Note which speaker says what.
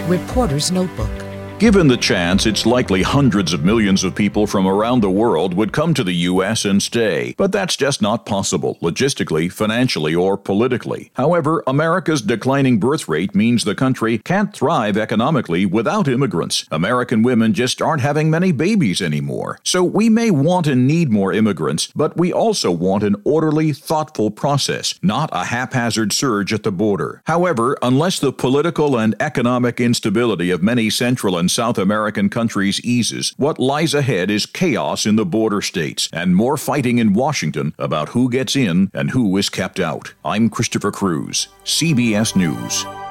Speaker 1: Reporter's Notebook.
Speaker 2: Given the chance, it's likely hundreds of millions of people from around the world would come to the U.S. and stay. But that's just not possible, logistically, financially, or politically. However, America's declining birth rate means the country can't thrive economically without immigrants. American women just aren't having many babies anymore. So we may want and need more immigrants, but we also want an orderly, thoughtful process, not a haphazard surge at the border. However, unless the political and economic instability of many Central and South American countries eases, what lies ahead is chaos in the border states and more fighting in Washington about who gets in and who is kept out. I'm Christopher Cruz, CBS News.